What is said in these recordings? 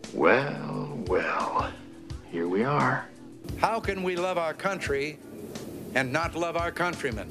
Well, well, here we are. How can we love our country and not love our countrymen?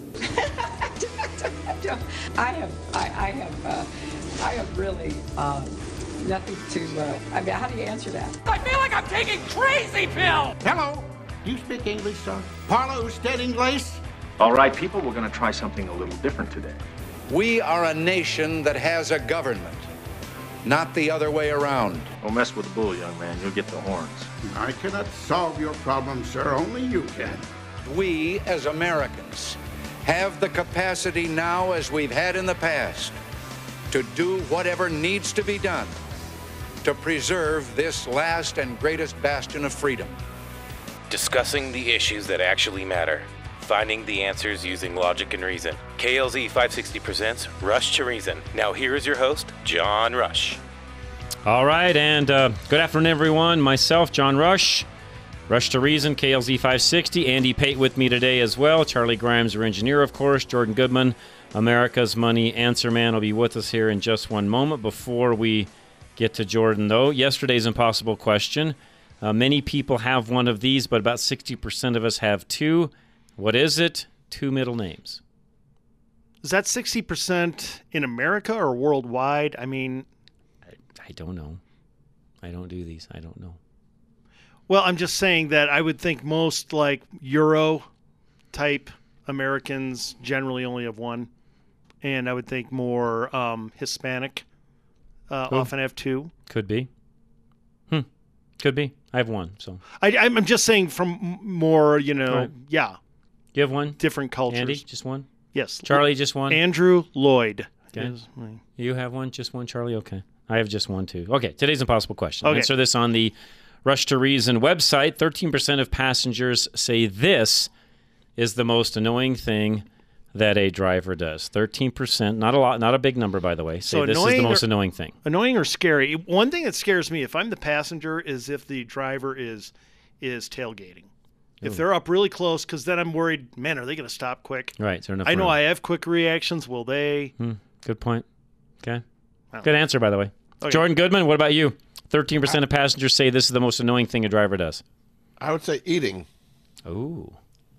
I have really nothing to. I mean, how do you answer that? I feel like I'm taking crazy pills. Hello. Do you speak English, sir? Parlo usted inglés? All right, people, we're going to try something a little different today. We are a nation that has a government, not the other way around. Don't mess with the bull, young man. You'll get the horns. I cannot solve your problem, sir. Only you can. We, as Americans, have the capacity now, as we've had in the past, to do whatever needs to be done to preserve this last and greatest bastion of freedom. Discussing the issues that actually matter. Finding the answers using logic and reason. KLZ 560 presents Rush to Reason. Now here is your host, John Rush. All right, and good afternoon, everyone. Myself, John Rush. Rush to Reason, KLZ 560. Andy Pate with me today as well. Charlie Grimes, our engineer, of course. Jordan Goodman, America's Money Answer Man, will be with us here in just one moment. Before we get to Jordan, though, yesterday's impossible question. Many people have one of these, but about 60% of us have two. What is it? Two middle names. Is that 60% in America or worldwide? I mean, I don't know. I don't do these. I don't know. Well, I'm just saying that I would think most like Euro-type Americans generally only have one. And I would think more Hispanic often have two. Could be. Could be. I have one. So I'm just saying from more, right. Yeah. You have one? Different cultures. Andy, just one? Yes. Charlie, just one? Andrew Lloyd. Okay. You have one? Just one, Charlie? Okay. I have just one, too. Okay. Today's impossible question. Okay. Answer this on the Rush to Reason website. 13% of passengers say this is the most annoying thing that a driver does. 13%. Not a lot. Not a big number, by the way. Say this is the most annoying thing. Annoying or scary? One thing that scares me, if I'm the passenger, is if the driver is tailgating. If they're up really close, because then I'm worried, man, are they going to stop quick? Right. Enough I know room. I have quick reactions. Will they? Good point. Okay. Good answer, by the way. Okay. Jordan Goodman, what about you? 13% of passengers say this is the most annoying thing a driver does. I would say eating. Ooh,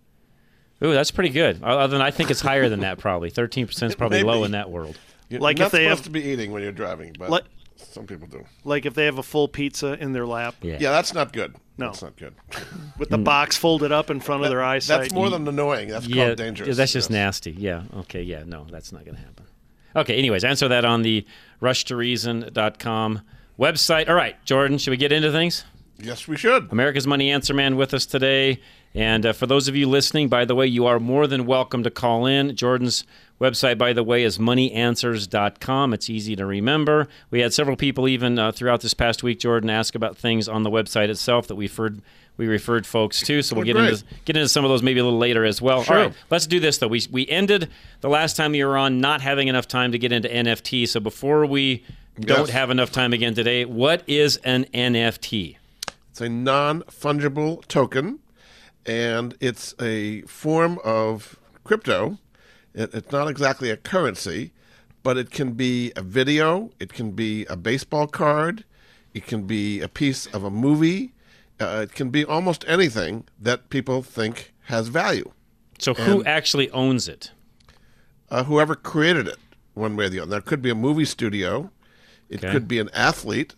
that's pretty good. Other than I think it's higher than that probably. 13% is probably low in that world. You're like not if they supposed have to be eating when you're driving, but some people do. Like if they have a full pizza in their lap. Yeah, that's not good. No. That's not good. With the box folded up in front of their eyesight. That's more than annoying. That's called dangerous. That's just nasty. Yeah. Okay. Yeah. No, that's not going to happen. Okay. Anyways, answer that on the rushtoreason.com website. All right, Jordan, should we get into things? Yes, we should. America's Money Answer Man with us today. And for those of you listening, by the way, you are more than welcome to call in. Jordan's website, by the way, is moneyanswers.com. It's easy to remember. We had several people even throughout this past week, Jordan, ask about things on the website itself that we referred folks to. So we'll get into some of those maybe a little later as well. Sure. All right, let's do this, though. We ended the last time you were on not having enough time to get into NFT. So before we don't have enough time again today, what is an NFT? It's a non-fungible token, and it's a form of crypto. It's not exactly a currency, but it can be a video, it can be a baseball card, it can be a piece of a movie, it can be almost anything that people think has value. So who actually owns it? Whoever created it, one way or the other. There could be a movie studio. It could be an athlete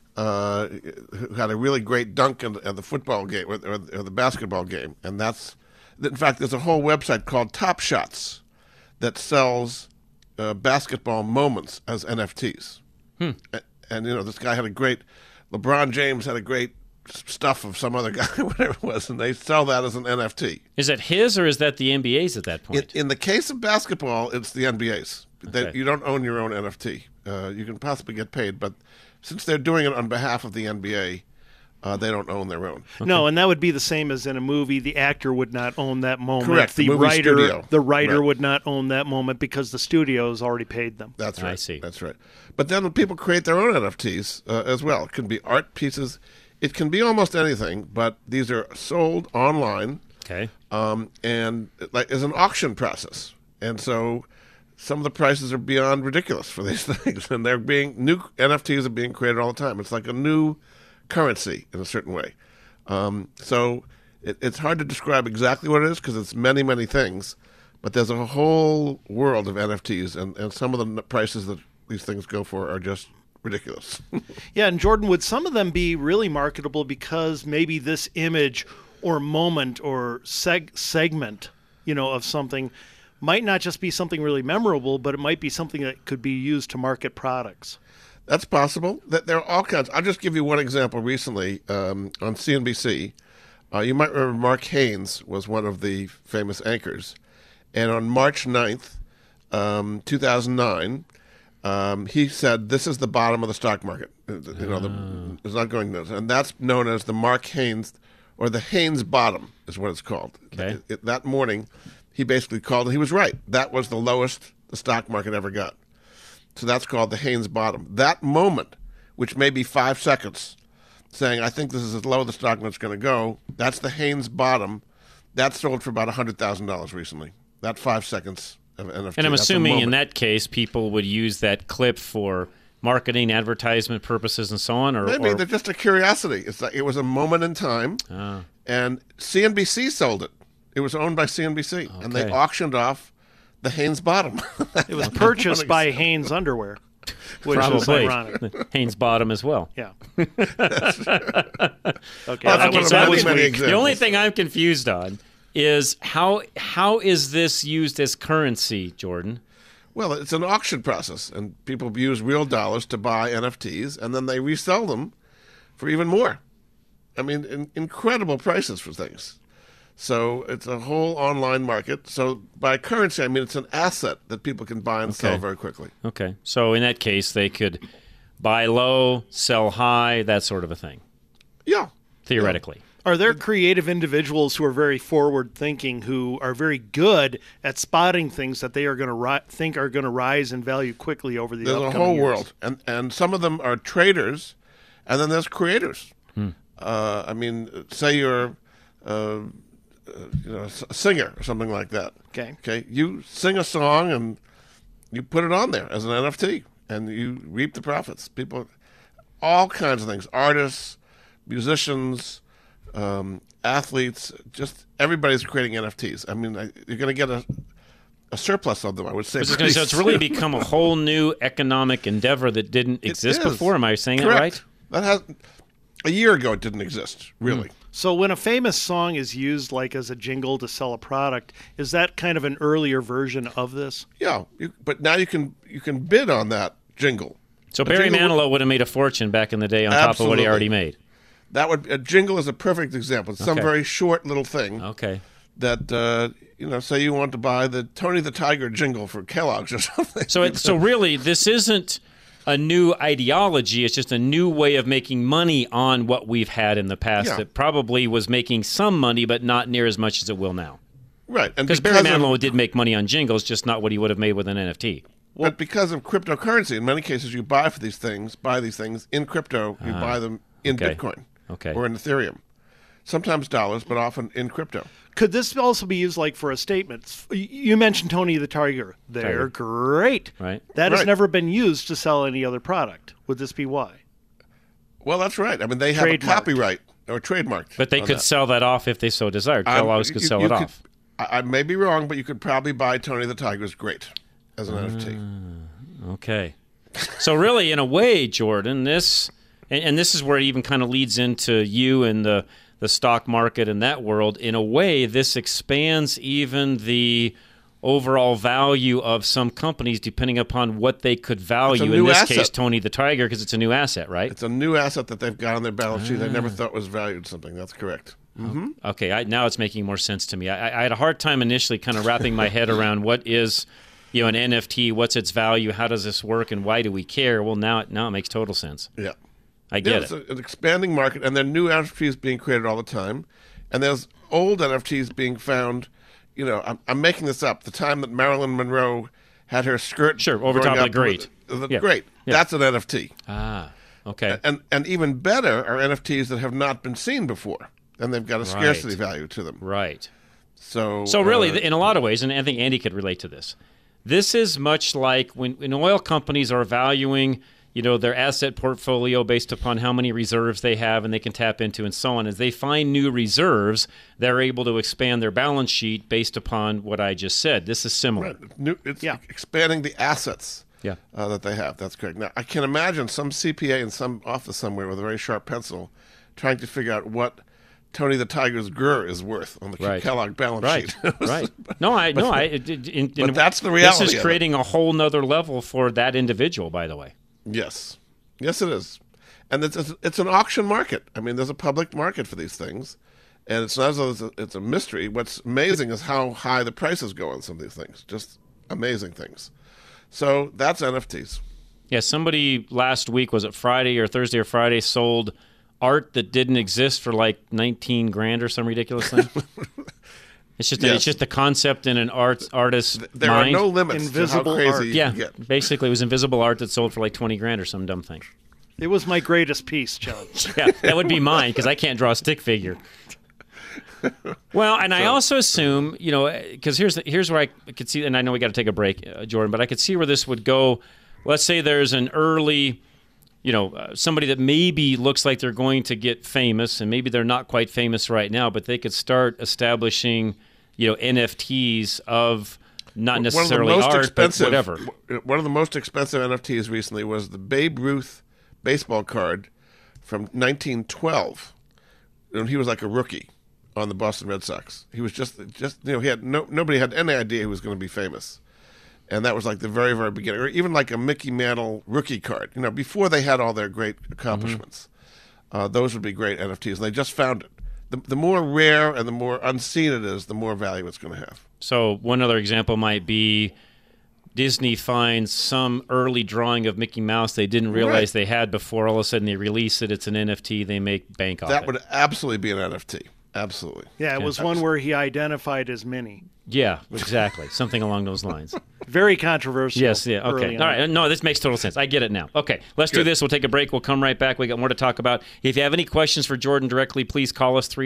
who had a really great dunk at the football game or the basketball game. And in fact, there's a whole website called Top Shots that sells basketball moments as NFTs. And, this guy had LeBron James had a great stuff of some other guy, whatever it was, and they sell that as an NFT. Is it his or is that the NBA's at that point? In the case of basketball, it's the NBA's. You don't own your own NFT. You can possibly get paid, but since they're doing it on behalf of the NBA, they don't own their own. Okay. No, and that would be the same as in a movie. The actor would not own that moment. Correct. The writer would not own that moment because the studio's already paid them. That's right. I see. That's right. But then when people create their own NFTs as well, it can be art pieces. It can be almost anything, but these are sold online. Okay. And it's an auction process. And so some of the prices are beyond ridiculous for these things. And new NFTs are being created all the time. It's like a new currency in a certain way. So it's hard to describe exactly what it is because it's many, many things. But there's a whole world of NFTs, and some of the prices that these things go for are just ridiculous. Yeah, and Jordan, would some of them be really marketable because maybe this image or moment or segment, of something might not just be something really memorable, but it might be something that could be used to market products? That's possible. There are all kinds. I'll just give you one example recently on CNBC. You might remember Mark Haynes was one of the famous anchors. And on March 9th, 2009, he said, this is the bottom of the stock market. It's not going to. And that's known as the Mark Haynes, or the Haynes bottom is what it's called. Okay. That morning, he basically called it. He was right. That was the lowest the stock market ever got. So that's called the Haynes bottom. That moment, which may be 5 seconds, saying, I think this is as low as the stock market's going to go, that's the Haynes bottom. That sold for about $100,000 recently. That 5 seconds of NFT. And I'm assuming in that case, people would use that clip for marketing, advertisement purposes, and so on? Maybe they're just a curiosity. It's like it was a moment in time, and CNBC sold it. It was owned by CNBC, and they auctioned off the Haynes bottom. It was purchased by Haynes Underwear, which is ironic. Haynes bottom as well. Yeah. Okay, the only thing I'm confused on is how is this used as currency, Jordan? Well, it's an auction process, and people use real dollars to buy NFTs, and then they resell them for even more. I mean, incredible prices for things. So it's a whole online market. So by currency, I mean it's an asset that people can buy and sell very quickly. Okay. So in that case, they could buy low, sell high, that sort of a thing. Yeah. Theoretically. Yeah. Are there creative individuals who are very forward-thinking, who are very good at spotting things that they are going to think are going to rise in value quickly over the upcoming years? There's a whole world, and some of them are traders, and then there's creators. I mean, say you're a singer or something like that. Okay. You sing a song and you put it on there as an NFT, and you reap the profits. People, all kinds of things, artists, musicians, athletes, just everybody's creating NFTs. I mean, you're going to get a surplus of them, I would say. So it's really become a whole new economic endeavor that didn't exist before. Am I saying Correct. that right? That has a year ago it didn't exist, really. So when a famous song is used like as a jingle to sell a product, is that kind of an earlier version of this? Yeah, but now you can bid on that jingle. So Barry Manilow would have made a fortune back in the day on top of what he already made. A jingle is a perfect example. It's some very short little thing. Okay. That say you want to buy the Tony the Tiger jingle for Kellogg's or something. So really, this isn't a new ideology. It's just a new way of making money on what we've had in the past that probably was making some money, but not near as much as it will now. Right. And because Barry Manilow did make money on jingles, just not what he would have made with an NFT. But because of cryptocurrency, in many cases, you buy these things in crypto. You buy them in Bitcoin or in Ethereum. Sometimes dollars, but often in crypto. Could this also be used like for a statement? You mentioned Tony the Tiger. They're great. Right. That has never been used to sell any other product. Would this be why? Well, that's right. I mean, they have a copyright or trademark. But they could sell that off if they so desired. Kellogg's could sell it off. I may be wrong, but you could probably buy Tony the Tiger's Great as an NFT. Okay. So really, in a way, Jordan, this is where it even kind of leads into you and the stock market and that world. In a way, this expands even the overall value of some companies depending upon what they could value. In this case, Tony the Tiger, because it's a new asset, right? It's a new asset that they've got on their balance sheet they never thought was valued something. That's correct. Mm-hmm. Okay, now it's making more sense to me. I had a hard time initially kind of wrapping my head around what is an NFT, what's its value, how does this work, and why do we care? Well, now it makes total sense. Yeah. I get it. It's an expanding market, and there are new NFTs being created all the time, and there's old NFTs being found. I'm making this up. The time that Marilyn Monroe had her skirt over top of the grate. Great. Yeah. That's an NFT. Ah, okay. And even better are NFTs that have not been seen before, and they've got a scarcity value to them. Right. So really, in a lot of ways, and I think Andy could relate to this, this is much like when oil companies are valuing their asset portfolio based upon how many reserves they have and they can tap into and so on. As they find new reserves, they're able to expand their balance sheet based upon what I just said. This is similar. Right. It's expanding the assets that they have. That's correct. Now, I can imagine some CPA in some office somewhere with a very sharp pencil trying to figure out what Tony the Tiger's Gurr is worth on the Kellogg balance sheet. Right. But that's the reality. This is creating a whole nother level for that individual, by the way. Yes, it is, and it's an auction market. I mean, there's a public market for these things, and it's not as though it's a mystery. What's amazing is how high the prices go on some of these things. Just amazing things. So that's NFTs. Yeah, somebody last week, was it Friday or Thursday or Friday, sold art that didn't exist for like $19,000 or some ridiculous thing. It's just the concept in an artist's there mind. Are no limits invisible to how crazy art. you Yeah, can get. basically it was invisible art that sold for like $20,000 or some dumb thing. It was my greatest piece, John. Yeah, that would be mine because I can't draw a stick figure. Well, and I also assume, because here's where I could see, and I know we got to take a break, Jordan, but I could see where this would go. Let's say there's an early, somebody that maybe looks like they're going to get famous, and maybe they're not quite famous right now, but they could start establishing, NFTs of not necessarily art, but whatever. One of the most expensive NFTs recently was the Babe Ruth baseball card from 1912, and he was like a rookie on the Boston Red Sox. He was just he had nobody had any idea he was going to be famous. And that was like the very, very beginning. Or even like a Mickey Mantle rookie card, before they had all their great accomplishments. Those would be great NFTs. And they just found it. The more rare and the more unseen it is, the more value it's going to have. So one other example might be Disney finds some early drawing of Mickey Mouse they didn't realize they had before. All of a sudden they release it. It's an NFT. They make bank off it. That would absolutely be an NFT. Absolutely. Yeah, it was one where he identified as Minnie. Yeah, exactly. Something along those lines. Very controversial. Yes, yeah, okay. All right, no, this makes total sense. I get it now. Okay, let's do this. We'll take a break. We'll come right back. We got more to talk about. If you have any questions for Jordan directly, please call us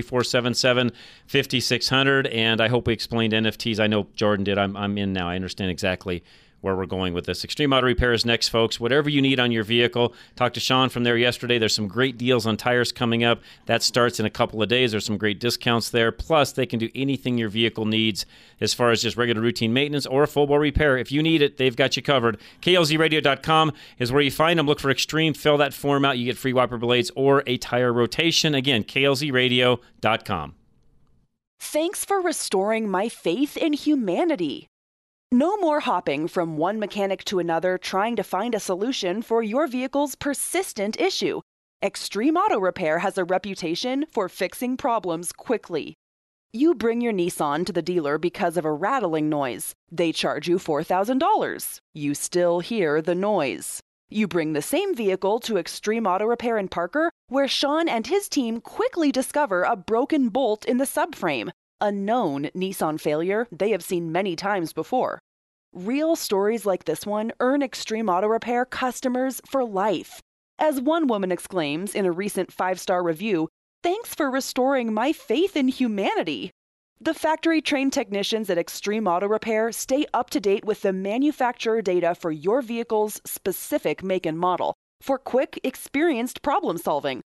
303-477-5600. And I hope we explained NFTs. I know Jordan did. I'm in now. I understand exactly where we're going with this. Extreme Auto Repair is next, folks. Whatever you need on your vehicle, talked to Sean from there yesterday. There's some great deals on tires coming up. That starts in a couple of days. There's some great discounts there. Plus, they can do anything your vehicle needs as far as just regular routine maintenance or a full-bore repair. If you need it, they've got you covered. KLZradio.com is where you find them. Look for Extreme. Fill that form out. You get free wiper blades or a tire rotation. Again, KLZradio.com. Thanks for restoring my faith in humanity. No more hopping from one mechanic to another trying to find a solution for your vehicle's persistent issue. Extreme Auto Repair has a reputation for fixing problems quickly. You bring your Nissan to the dealer because of a rattling noise. They charge you $4,000. You still hear the noise. You bring the same vehicle to Extreme Auto Repair in Parker, where Sean and his team quickly discover a broken bolt in the subframe. A known Nissan failure they have seen many times before. Real stories like this one earn Extreme Auto Repair customers for life. As one woman exclaims in a recent 5-star review, "Thanks for restoring my faith in humanity." The factory-trained technicians at Extreme Auto Repair stay up to date with the manufacturer data for your vehicle's specific make and model for quick, experienced problem solving.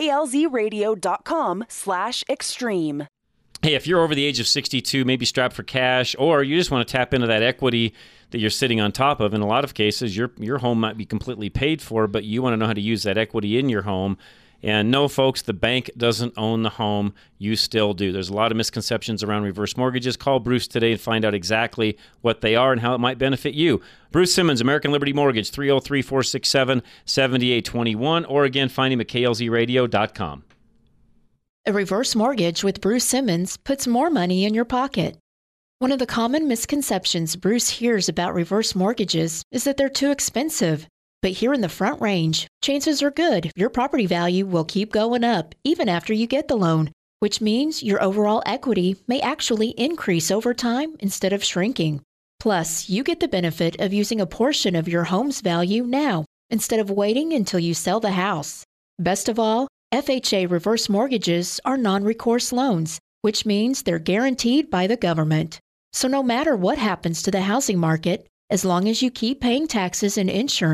KLZradio.com/extreme. Hey, if you're over the age of 62, maybe strapped for cash, or you just want to tap into that equity that you're sitting on top of, in a lot of cases, your home might be completely paid for, but you want to know how to use that equity in your home. And no, folks, the bank doesn't own the home. You still do. There's a lot of misconceptions around reverse mortgages. Call Bruce today and find out exactly what they are and how it might benefit you. Bruce Simmons, American Liberty Mortgage, 303-467-7821, or again, find him at klzradio.com. A reverse mortgage with Bruce Simmons puts more money in your pocket. One of the common misconceptions Bruce hears about reverse mortgages is that they're too expensive. But here in the Front Range, chances are good your property value will keep going up even after you get the loan, which means your overall equity may actually increase over time instead of shrinking. Plus, you get the benefit of using a portion of your home's value now instead of waiting until you sell the house. Best of all, FHA reverse mortgages are non-recourse loans, which means they're guaranteed by the government. So no matter what happens to the housing market, as long as you keep paying taxes and insurance,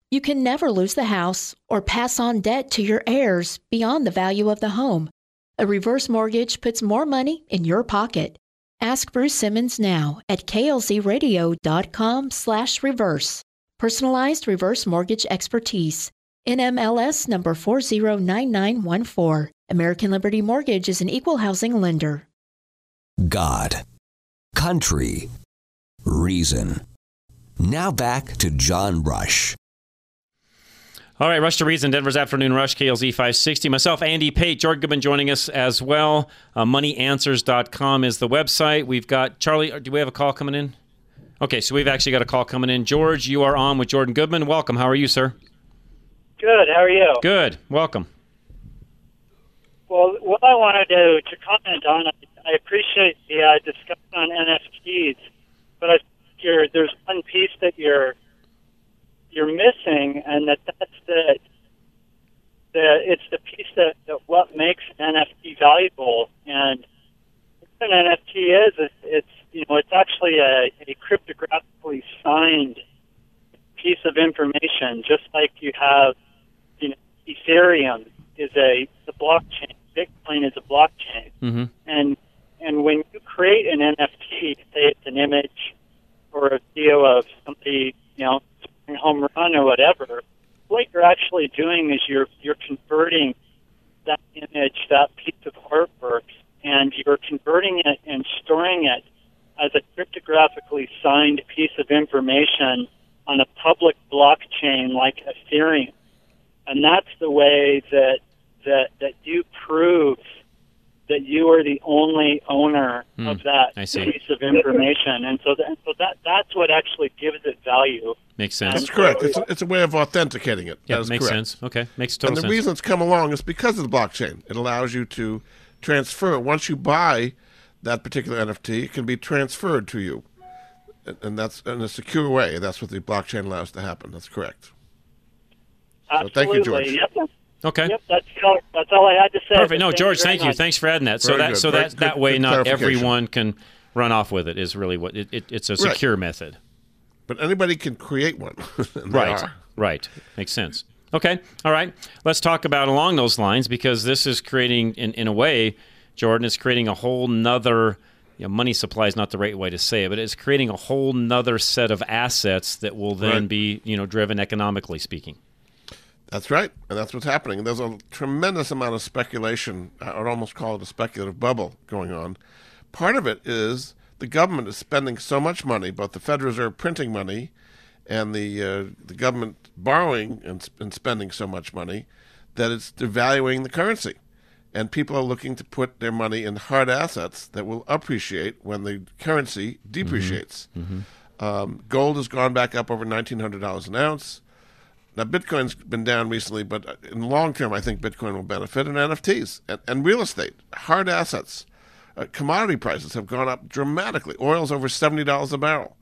You can never lose the house or pass on debt to your heirs beyond the value of the home. A reverse mortgage puts more money in your pocket. Ask Bruce Simmons now at klzradio.com/reverse. Personalized reverse mortgage expertise. NMLS number 409914. American Liberty Mortgage is an equal housing lender. God, country, reason. Now back to John Rush. All right, Rush to Reason, Denver's Afternoon Rush, KLZ 560. Myself, Andy Pate, Jordan Goodman joining us as well. Moneyanswers.com is the website. We've got, Charlie, do we have a call coming in? Okay, so we've actually got a call coming in. George, you are on with Jordan Goodman. Welcome. How are you, sir? Good. How are you? Good. Welcome. Well, what I wanted to comment on, I appreciate the discussion on NFTs, but I think there's one piece that you're missing, and that's it's the piece that what makes an NFT valuable. And what an NFT is it's actually a cryptographically signed piece of information, just like you have, Ethereum is the blockchain, Bitcoin is a blockchain, and when you create an NFT, say it's an image or a video of somebody, home run or whatever, what you're actually doing is you're converting that image, that piece of artwork, and you're converting it and storing it as a cryptographically signed piece of information on a public blockchain like Ethereum. And that's the way that you prove that you are the only owner of that piece of information. And so that's what actually gives it value. Makes sense. That's correct. It's a way of authenticating it. Yeah, that is makes correct. sense. Okay, makes total sense. And the reason it's come along is because of the blockchain. It allows you to transfer it. Once you buy that particular NFT, it can be transferred to you. And that's in a secure way. That's what the blockchain allows to happen. That's correct. Absolutely. So thank you, George. Yep. Okay. Yep, that's all I had to say. Perfect. No, George, thank you. Thanks for adding that. So Very that way, good not clarification. everyone can run off with it. Is really what it's a secure method. But anybody can create one. Right. Makes sense. Okay. All right. Let's talk about along those lines, because this is creating, in a way, Jordan, is creating a whole nother. Money supply is not the right way to say it, but it's creating a whole nother set of assets that will then be, driven economically speaking. That's right, and that's what's happening. There's a tremendous amount of speculation. I would almost call it a speculative bubble going on. Part of it is the government is spending so much money, both the Federal Reserve printing money and the government borrowing and spending so much money that it's devaluing the currency. And people are looking to put their money in hard assets that will appreciate when the currency depreciates. Gold has gone back up over $1,900 an ounce. Now, Bitcoin's been down recently, but in the long term, I think Bitcoin will benefit, and NFTs and real estate, hard assets. Commodity prices have gone up dramatically. Oil's over $70 a barrel.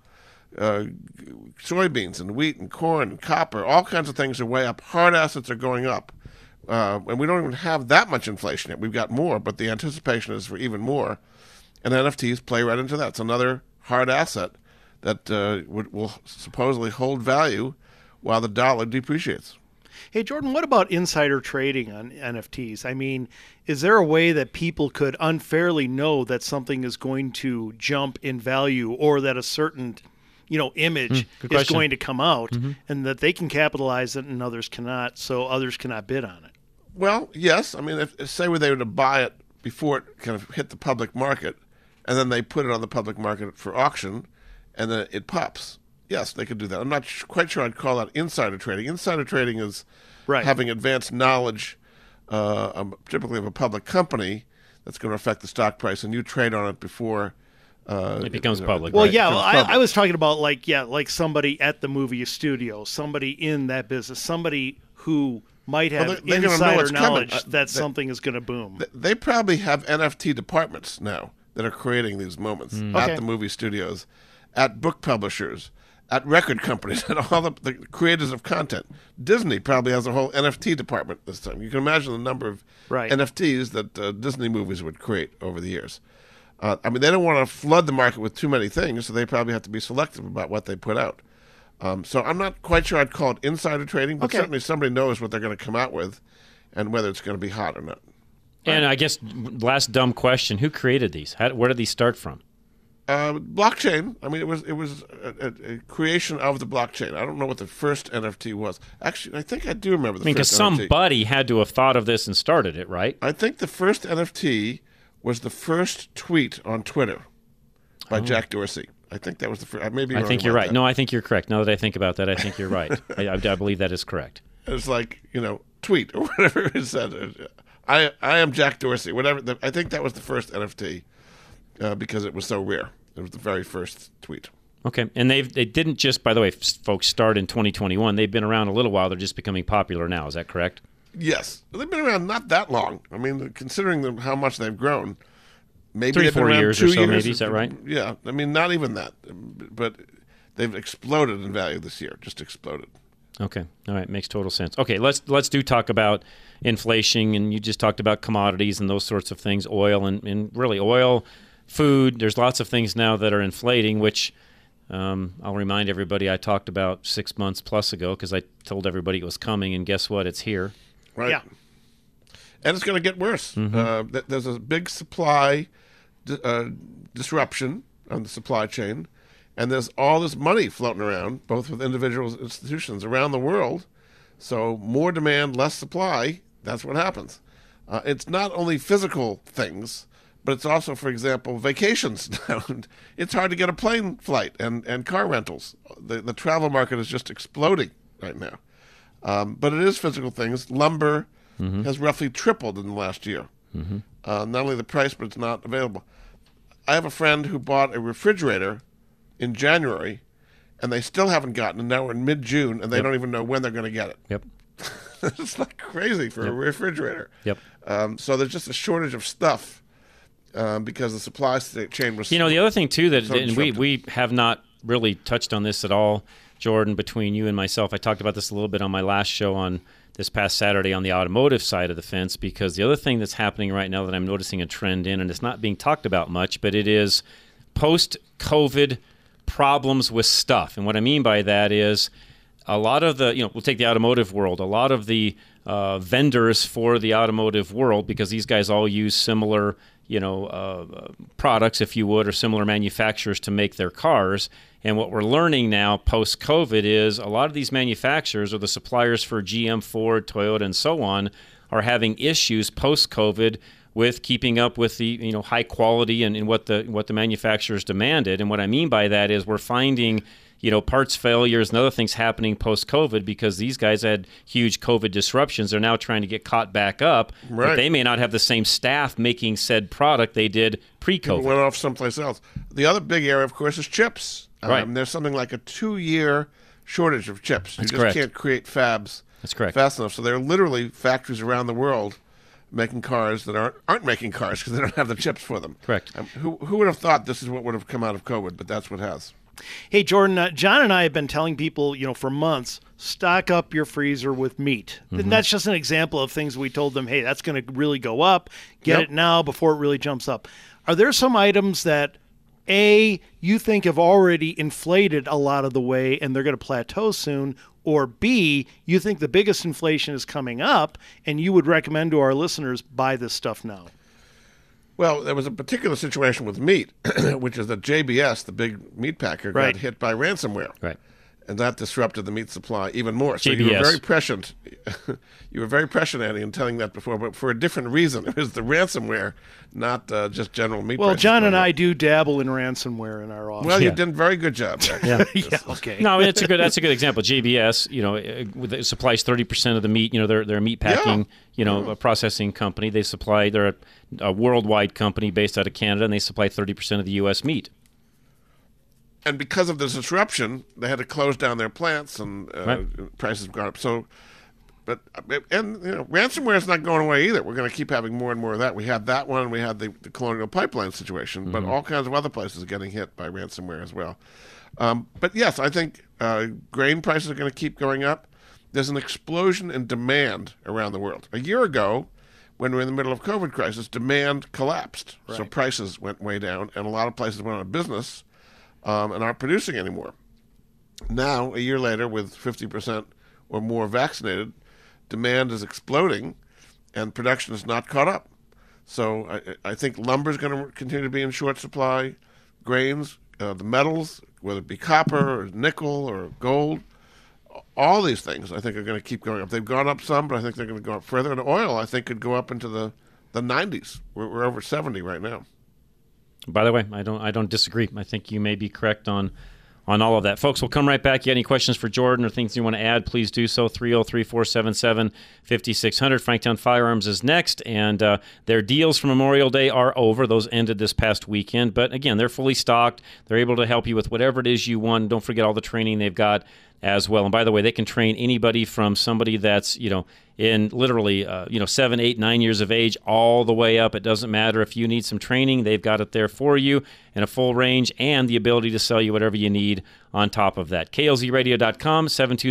Soybeans and wheat and corn and copper, all kinds of things are way up. Hard assets are going up. And we don't even have that much inflation yet. We've got more, but the anticipation is for even more. And NFTs play right into that. It's another hard asset that will supposedly hold value while the dollar depreciates. Hey, Jordan, what about insider trading on NFTs? I mean, is there a way that people could unfairly know that something is going to jump in value, or that a certain, image is going to come out, and that they can capitalize it and others cannot, so others cannot bid on it? Well, yes. I mean, if say they were to buy it before it kind of hit the public market, and then they put it on the public market for auction, and then it pops. Yes, they could do that. I'm not quite sure I'd call that insider trading. Insider trading is having advanced knowledge, typically of a public company that's going to affect the stock price, and you trade on it before it becomes public. Well, I was talking about like somebody at the movie studio, somebody in that business, somebody who might have insider knowledge that something is going to boom. They probably have NFT departments now that are creating these moments at the movie studios, at book publishers, at record companies, and all the creators of content. Disney probably has a whole NFT department this time. You can imagine the number of NFTs that Disney movies would create over the years. I mean, they don't want to flood the market with too many things, so they probably have to be selective about what they put out. So I'm not quite sure I'd call it insider trading, but Okay. certainly somebody knows what they're going to come out with and whether it's going to be hot or not. And I guess last dumb question: who created these? Where did these start from? Blockchain. I mean, it was a creation of the blockchain. I don't know what the first NFT was. Actually, I think I do remember the Because first NFT. somebody had to have thought of this and started it, right? I think the first NFT was the first tweet on Twitter by Jack Dorsey. I think that was the first. I think you're right. No, I think you're correct. Now that I think about that, I think you're right. I believe that is correct. It's like, tweet or whatever it said. I am Jack Dorsey. Whatever. I think that was the first NFT because it was so rare. It was the very first tweet. Okay, and they didn't just, by the way, folks, start in 2021. They've been around a little while. They're just becoming popular now. Is that correct? Yes, they've been around not that long. I mean, considering how much they've grown. Maybe 3-4 years or so, maybe. Is that right? Yeah. I mean, not even that. But they've exploded in value this year. Just exploded. Okay. All right. Makes total sense. Okay. Let's talk about inflation. And you just talked about commodities and those sorts of things, oil and really oil, food. There's lots of things now that are inflating, which I'll remind everybody I talked about 6 months plus ago because I told everybody it was coming. And guess what? It's here. Right. Yeah. And it's going to get worse. Mm-hmm. There's a big supply disruption on the supply chain, and there's all this money floating around, both with individuals and institutions around the world. So more demand, less supply, that's what happens. It's not only physical things, but it's also, for example, vacations. It's hard to get a plane flight and car rentals. The travel market is just exploding right now. But it is physical things. Lumber has roughly tripled in the last year. Not only the price, but it's not available. I have a friend who bought a refrigerator in January, and they still haven't gotten it. Now we're in mid-June, and they don't even know when they're going to get it. Yep. It's like crazy for a refrigerator. Yep. So there's just a shortage of stuff because the supply chain was. The other thing too that so and we have not really touched on this at all, Jordan. Between you and myself, I talked about this a little bit on my last show on this past Saturday on the automotive side of the fence, because the other thing that's happening right now that I'm noticing a trend in, and it's not being talked about much, but it is post-COVID problems with stuff. And what I mean by that is a lot of the, we'll take the automotive world, a lot of the vendors for the automotive world, because these guys all use similar products, if you would, or similar manufacturers to make their cars. And what we're learning now post-COVID is a lot of these manufacturers, or the suppliers for GM, Ford, Toyota, and so on, are having issues post-COVID with keeping up with the high quality and what the manufacturers demanded. And what I mean by that is we're finding parts failures and other things happening post-COVID because these guys had huge COVID disruptions. They're now trying to get caught back up, right. But they may not have the same staff making said product they did pre-COVID. People went off someplace else. The other big area, of course, is chips. Right. There's something like a 2-year shortage of chips. That's you just correct. can't create fabs That's correct. fast enough. So there are literally factories around the world making cars that aren't making cars because they don't have the chips for them. Correct. Who would have thought this is what would have come out of COVID, but that's what has. Hey, Jordan, John and I have been telling people, for months, stock up your freezer with meat. And that's just an example of things we told them, hey, that's going to really go up. Get it now before it really jumps up. Are there some items that, A, you think have already inflated a lot of the way and they're going to plateau soon, or B, you think the biggest inflation is coming up and you would recommend to our listeners buy this stuff now? Well, there was a particular situation with meat, which is that JBS, the big meat packer, got hit by ransomware. Right. And that disrupted the meat supply even more. So JBS. you were very prescient. You were very prescient, Andy, in telling that before, but for a different reason. It was the ransomware, not just general meat Well, prices John going and up. I do dabble in ransomware in our office. Well, you did a very good job. Yeah. Okay. No, that's a good example. JBS, it supplies 30% of the meat. They're a meat packing, a processing company. They're a worldwide company based out of Canada, and they supply 30% of the U.S. meat. And because of the disruption, they had to close down their plants, and prices have gone up. So, ransomware is not going away either. We're going to keep having more and more of that. We had that one, and we had the Colonial Pipeline situation, but all kinds of other places are getting hit by ransomware as well. But yes, I think grain prices are going to keep going up. There's an explosion in demand around the world. A year ago, when we were in the middle of COVID crisis, demand collapsed. Right. So prices went way down, and a lot of places went out of business and aren't producing anymore. Now, a year later, with 50% or more vaccinated, demand is exploding, and production is not caught up. So I think lumber is going to continue to be in short supply, grains, the metals, whether it be copper or nickel or gold, all these things I think are going to keep going up. They've gone up some, but I think they're going to go up further. And oil, I think, could go up into the 90s. We're over 70 right now. By the way, I don't disagree. I think you may be correct on all of that. Folks, we'll come right back. You got any questions for Jordan or things you want to add, please do so. 303-477-5600. Franktown Firearms is next, and their deals for Memorial Day are over. Those ended this past weekend. But again, they're fully stocked. They're able to help you with whatever it is you want. Don't forget all the training they've got as well. And by the way, they can train anybody from somebody that's, in literally, 7, 8, 9 years of age all the way up. It doesn't matter. If you need some training, they've got it there for you in a full range and the ability to sell you whatever you need on top of that. KLZradio.com,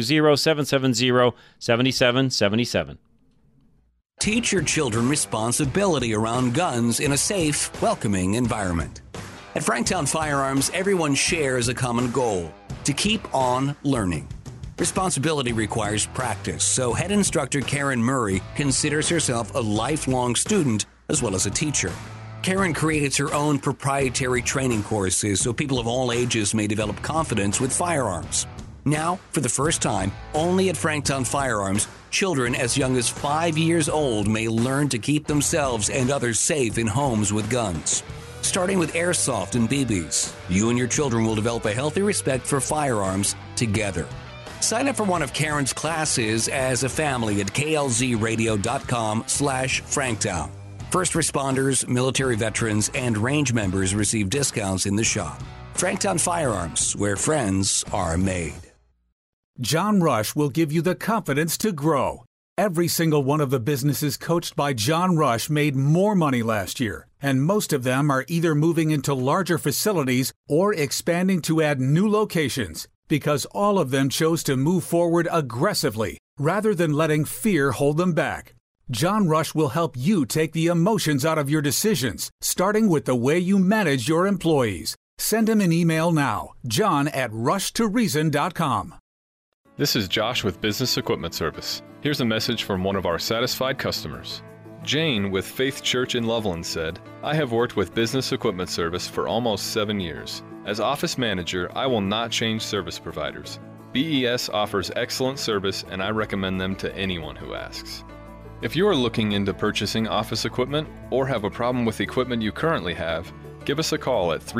720-770-7777. Teach your children responsibility around guns in a safe, welcoming environment. At Franktown Firearms, everyone shares a common goal: to keep on learning. Responsibility requires practice, so head instructor Karen Murray considers herself a lifelong student as well as a teacher. Karen created her own proprietary training courses so people of all ages may develop confidence with firearms. Now, for the first time, only at Franktown Firearms, children as young as 5 years old may learn to keep themselves and others safe in homes with guns. Starting with airsoft and BBs, you and your children will develop a healthy respect for firearms together. Sign up for one of Karen's classes as a family at klzradio.com/Franktown. First responders, military veterans, and range members receive discounts in the shop. Franktown Firearms, where friends are made. John Rush will give you the confidence to grow. Every single one of the businesses coached by John Rush made more money last year, and most of them are either moving into larger facilities or expanding to add new locations, because all of them chose to move forward aggressively rather than letting fear hold them back. John Rush will help you take the emotions out of your decisions, starting with the way you manage your employees. Send him an email now, john@rushtoreason.com. This is Josh with Business Equipment Service. Here's a message from one of our satisfied customers. Jane with Faith Church in Loveland said, "I have worked with Business Equipment Service for almost 7 years. As office manager, I will not change service providers. BES offers excellent service and I recommend them to anyone who asks." If you are looking into purchasing office equipment or have a problem with equipment you currently have, give us a call at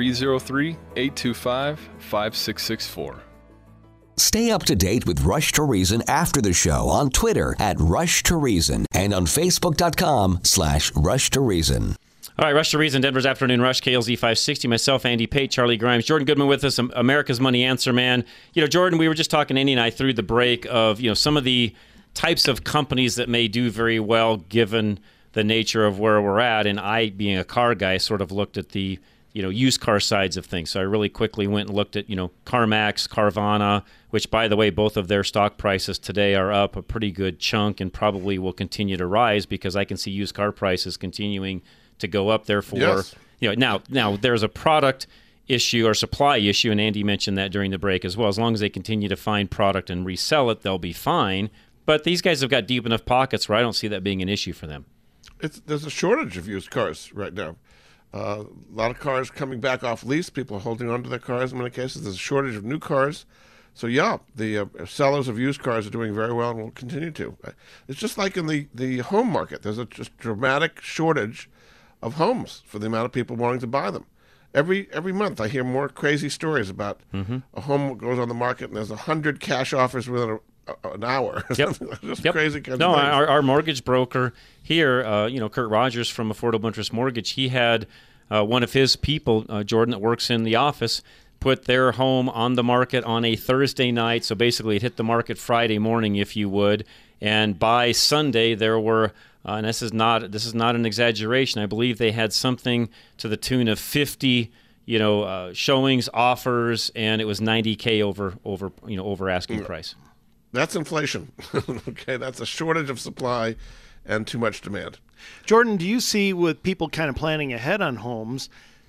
303-825-5664. Stay up to date with Rush to Reason after the show on Twitter @RushToReason and on Facebook.com/Rush to Reason. All right, Rush to Reason, Denver's Afternoon Rush, KLZ 560. Myself, Andy Pate, Charlie Grimes, Jordan Goodman with us, America's Money Answer Man. Jordan, we were just talking, Andy and I, through the break of, some of the types of companies that may do very well given the nature of where we're at. And I, being a car guy, sort of looked at the used car sides of things. So I really quickly went and looked at, CarMax, Carvana, which, by the way, both of their stock prices today are up a pretty good chunk and probably will continue to rise because I can see used car prices continuing to go up. Therefore, yes. Now there's a product issue or supply issue, and Andy mentioned that during the break as well. As long as they continue to find product and resell it, they'll be fine. But these guys have got deep enough pockets where I don't see that being an issue for them. There's a shortage of used cars right now. A lot of cars coming back off lease. People are holding on to their cars in many cases. There's a shortage of new cars. So, the sellers of used cars are doing very well and will continue to. It's just like in the home market. There's a just dramatic shortage of homes for the amount of people wanting to buy them. Every month I hear more crazy stories about a home goes on the market and there's 100 cash offers within an hour. Yep. Just crazy kind of things. Our mortgage broker here, Kurt Rogers from Affordable Interest Mortgage, he had one of his people, Jordan, that works in the office, put their home on the market on a Thursday night. So basically it hit the market Friday morning, if you would. And by Sunday there were, and this is not an exaggeration, I believe they had something to the tune of 50 showings, offers, and it was $90K over asking price. That's inflation. Okay, that's a shortage of supply and too much demand. Jordan, do you see with people kind of planning ahead on homes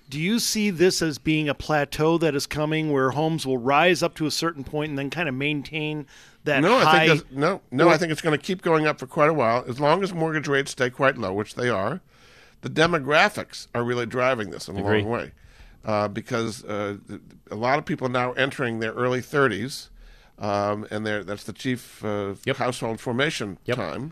Do you see this as being a plateau that is coming where homes will rise up to a certain point and then kind of maintain that high? I think it's going to keep going up for quite a while. As long as mortgage rates stay quite low, which they are, the demographics are really driving this in a long way. Because a lot of people are now entering their early 30s, and that's the chief household formation time.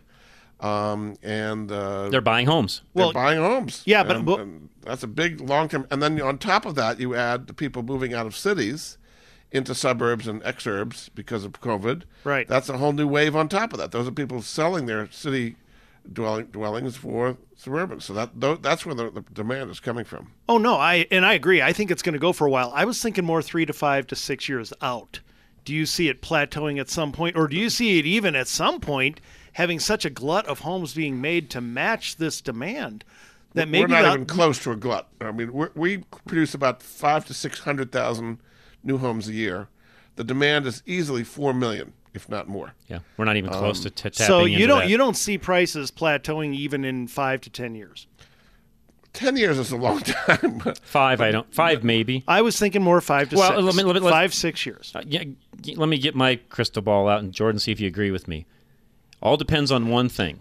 And they're buying homes. They're buying homes. Yeah, and that's a big long-term. And then on top of that, you add the people moving out of cities into suburbs and exurbs because of COVID. Right. That's a whole new wave on top of that. Those are people selling their city dwellings for suburban. So that's where the demand is coming from. Oh, no, I agree. I think it's going to go for a while. I was thinking more 3 to 5 to 6 years out. Do you see it plateauing at some point, or do you see it even at some point having such a glut of homes being made to match this demand that maybe we're not even close to a glut? I mean, we produce about 500,000 to 600,000 new homes a year. The demand is easily 4 million, if not more. Yeah, we're not even close to tapping so into that. You don't see prices plateauing even in 5 to 10 years. 10 years is a long time. 5 maybe. I was thinking more 5 to 6. 5, 6 years. Let me get my crystal ball out, and Jordan, see if you agree with me. All depends on one thing: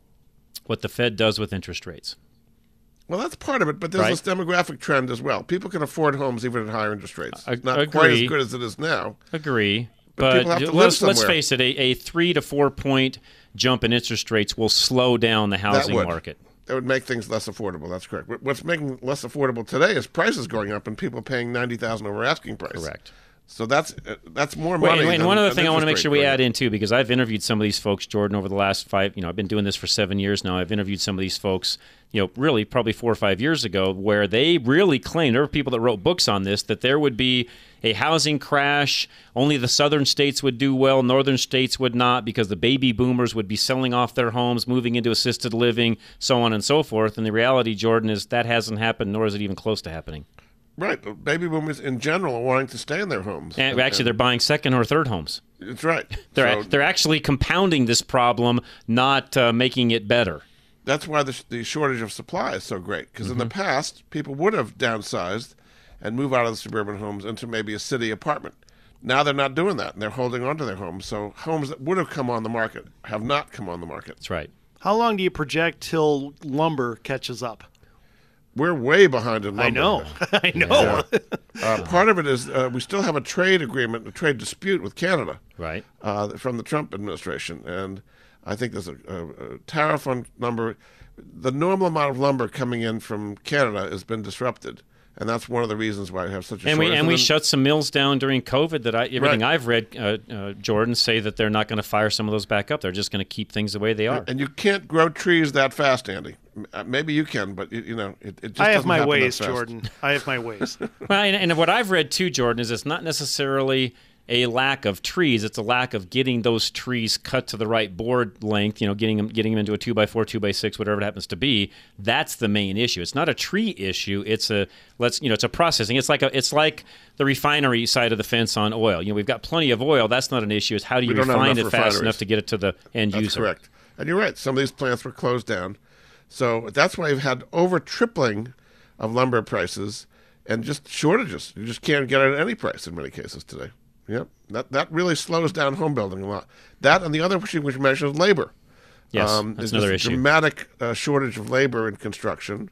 what the Fed does with interest rates. Well, that's part of it, but there's this demographic trend as well. People can afford homes even at higher interest rates. Not quite as good as it is now. Agree. But people have to live somewhere. Let's face it, a 3 to 4 point jump in interest rates will slow down the housing market. That would make things less affordable. That's correct. What's making less affordable today is prices going up and people paying $90,000 over asking price. Correct. So that's more money. And one other thing I want to make sure we add in too, because I've interviewed some of these folks, Jordan, over the last 5. I've been doing this for 7 years now. I've interviewed some of these folks, really probably 4 or 5 years ago, where they really claimed, there were people that wrote books on this, that there would be a housing crash. Only the southern states would do well, northern states would not, because the baby boomers would be selling off their homes, moving into assisted living, so on and so forth. And the reality, Jordan, is that hasn't happened, nor is it even close to happening. Right. Baby boomers in general are wanting to stay in their homes. And actually, they're buying second or third homes. That's right. They're actually compounding this problem, not making it better. That's why the shortage of supply is so great. Because in the past, people would have downsized and move out of the suburban homes into maybe a city apartment. Now they're not doing that, and they're holding on to their homes. So homes that would have come on the market have not come on the market. That's right. How long do you project till lumber catches up? We're way behind in lumber. I know. Yeah. Part of it is we still have a trade agreement, a trade dispute with Canada, right? From the Trump administration, and I think there's a tariff on lumber. The normal amount of lumber coming in from Canada has been disrupted, and that's one of the reasons why I have such a shortage. And we shut some mills down during COVID. Everything I've read, Jordan, say that they're not going to fire some of those back up. They're just going to keep things the way they are. And you can't grow trees that fast, Andy. Maybe you can, but it just I have doesn't my happen ways, that fast. Jordan. I have my ways. Well, and what I've read too, Jordan, is it's not necessarily a lack of trees. It's a lack of getting those trees cut to the right board length. Getting them into a 2x4, 2x6, whatever it happens to be. That's the main issue. It's not a tree issue. It's a processing. It's like the refinery side of the fence on oil. We've got plenty of oil. That's not an issue. It's how do you refine it fast enough to get it to the end user. That's correct. And you're right. Some of these plants were closed down. So that's why you've had over tripling of lumber prices and just shortages. You just can't get it at any price in many cases today. Yep. That really slows down home building a lot. That and the other issue which you mentioned is labor. Yes, that's another issue. Dramatic shortage of labor in construction.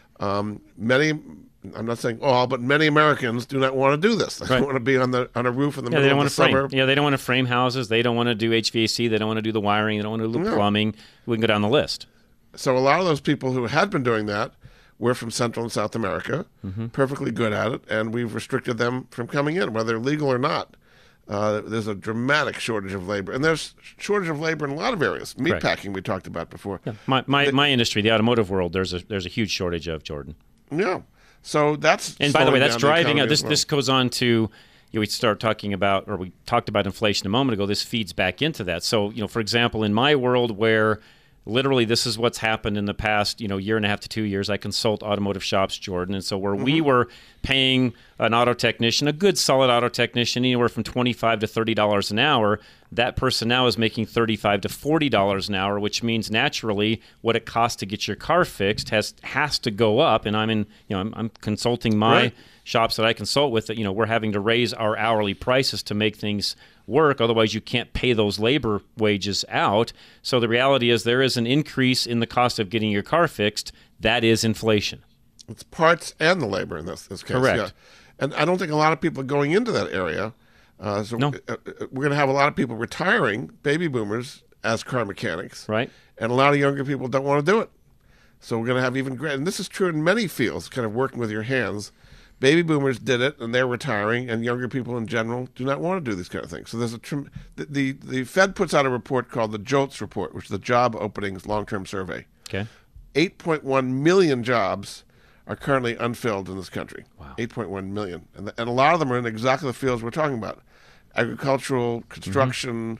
Many, I'm not saying all, but many Americans do not want to do this. They don't want to be on a roof in the middle of the summer. Yeah, they don't want to frame houses. They don't want to do HVAC. They don't want to do the wiring. They don't want to do the plumbing. We can go down the list. So a lot of those people who had been doing that were from Central and South America, perfectly good at it, and we've restricted them from coming in, whether legal or not. There's a dramatic shortage of labor, and there's shortage of labor in a lot of areas. Meatpacking we talked about before. Yeah. My industry, the automotive world, there's a huge shortage of, Jordan. Yeah. So that's by the way, that's driving out. This goes on to. We start talking about, or we talked about inflation a moment ago. This feeds back into that. So for example, in my world where literally this is what's happened in the past, year and a half to 2 years. I consult automotive shops, Jordan. And so where we were paying an auto technician, a good solid auto technician, anywhere from $25 to $30 an hour, that person now is making $35 to $40 an hour, which means naturally what it costs to get your car fixed has to go up. And I'm consulting my shops that I consult with. That we're having to raise our hourly prices to make things work. Otherwise, you can't pay those labor wages out. So the reality is there is an increase in the cost of getting your car fixed. That is inflation. It's parts and the labor in this case. Correct. Yeah. And I don't think a lot of people are going into that area. No. We're going to have a lot of people retiring, baby boomers, as car mechanics. Right. And a lot of younger people don't want to do it. So we're going to have even greater. And this is true in many fields, kind of working with your hands. Baby boomers did it, and they're retiring, and younger people in general do not want to do these kind of things. So there's the Fed puts out a report called the JOLTS report, which is the Job Openings Long-Term Survey. Okay. 8.1 million jobs are currently unfilled in this country. Wow. 8.1 million. And a lot of them are in exactly the fields we're talking about. Agricultural, construction,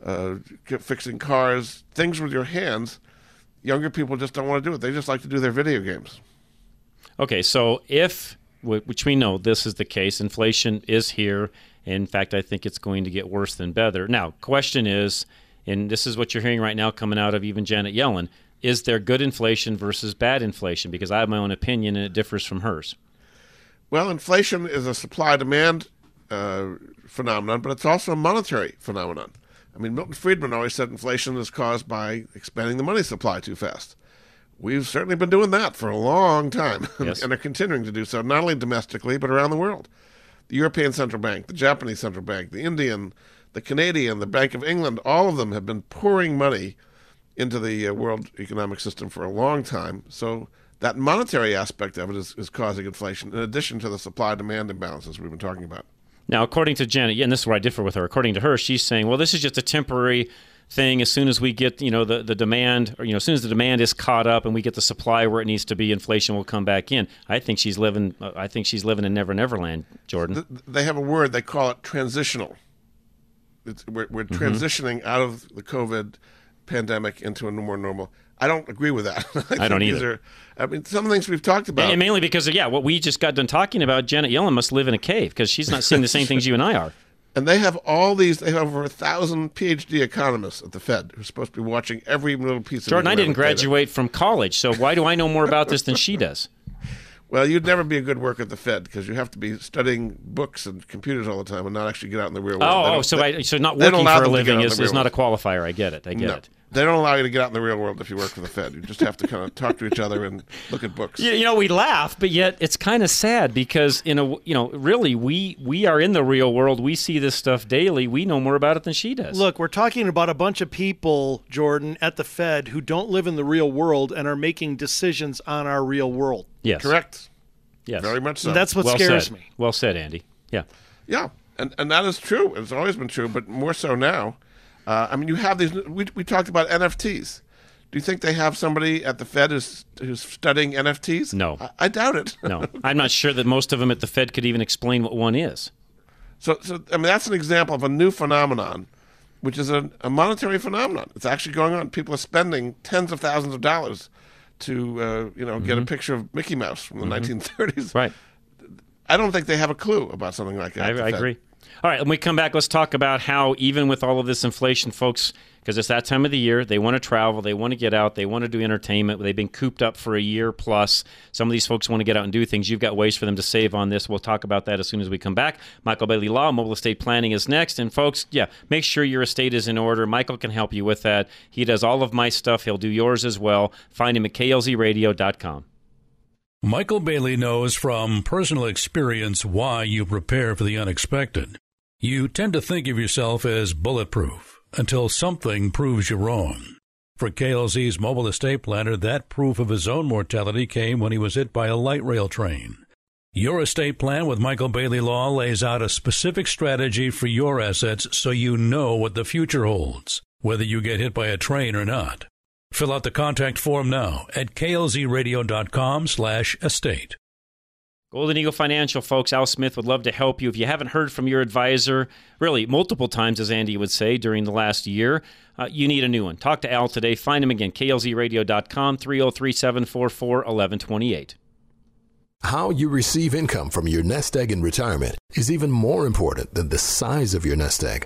fixing cars, things with your hands. Younger people just don't want to do it. They just like to do their video games. Okay, so which we know this is the case, inflation is here. In fact, I think it's going to get worse than better. Now, question is, and this is what you're hearing right now coming out of even Janet Yellen, is there good inflation versus bad inflation? Because I have my own opinion, and it differs from hers. Well, inflation is a supply-demand phenomenon, but it's also a monetary phenomenon. I mean, Milton Friedman always said inflation is caused by expanding the money supply too fast. We've certainly been doing that for a long time, Yes. and are continuing to do so, not only domestically, but around the world. The European Central Bank, the Japanese Central Bank, the Indian, the Canadian, the Bank of England, all of them have been pouring money into the world economic system for a long time. So that monetary aspect of it is causing inflation, in addition to the supply-demand imbalances we've been talking about. Now, according to Janet, and this is where I differ with her, according to her, she's saying, well, this is just a temporary thing. As soon as we get, the demand, or, as soon as the demand is caught up and we get the supply where it needs to be, inflation will come back in. I think she's living in Never Never Land, Jordan. They have a word, they call it transitional. We're transitioning out of the COVID pandemic into a more normal. I don't agree with that. I don't either. Some of the things we've talked about. And mainly because, what we just got done talking about, Janet Yellen must live in a cave because she's not seeing the same things you and I are. And they have they have over 1,000 PhD economists at the Fed who are supposed to be watching every little piece of Jordan, I didn't graduate from college, so why do I know more about this than she does? Well, you'd never be a good worker at the Fed because you have to be studying books and computers all the time and not actually get out in the real world. So not working for a living is not a qualifier. I get it. it. They don't allow you to get out in the real world if you work for the Fed. You just have to kind of talk to each other and look at books. We laugh, but yet it's kind of sad because really we are in the real world. We see this stuff daily. We know more about it than she does. Look, we're talking about a bunch of people, Jordan, at the Fed who don't live in the real world and are making decisions on our real world. Yes. Correct. Yes. Very much so. And that's what scares me. Well said, Andy. Yeah. Yeah, and that is true. It's always been true, but more so now. You have these. We talked about NFTs. Do you think they have somebody at the Fed who's studying NFTs? No. I doubt it. No. I'm not sure that most of them at the Fed could even explain what one is. So that's an example of a new phenomenon, which is a monetary phenomenon. It's actually going on. People are spending tens of thousands of dollars to get a picture of Mickey Mouse from the 1930s. Right. I don't think they have a clue about something like that. I agree. All right, when we come back, let's talk about how even with all of this inflation, folks, because it's that time of the year, they want to travel, they want to get out, they want to do entertainment. They've been cooped up for a year plus. Some of these folks want to get out and do things. You've got ways for them to save on this. We'll talk about that as soon as we come back. Michael Bailey Law, Mobile Estate Planning is next. And folks, make sure your estate is in order. Michael can help you with that. He does all of my stuff. He'll do yours as well. Find him at klzradio.com. Michael Bailey knows from personal experience why you prepare for the unexpected. You tend to think of yourself as bulletproof until something proves you wrong. For KLZ's mobile estate planner, that proof of his own mortality came when he was hit by a light rail train. Your estate plan with Michael Bailey Law lays out a specific strategy for your assets so you know what the future holds, whether you get hit by a train or not. Fill out the contact form now at klzradio.com/estate. Golden Eagle Financial, folks. Al Smith would love to help you. If you haven't heard from your advisor, really multiple times, as Andy would say, during the last year, you need a new one. Talk to Al today. Find him again, klzradio.com, 303-744-1128. How you receive income from your nest egg in retirement is even more important than the size of your nest egg.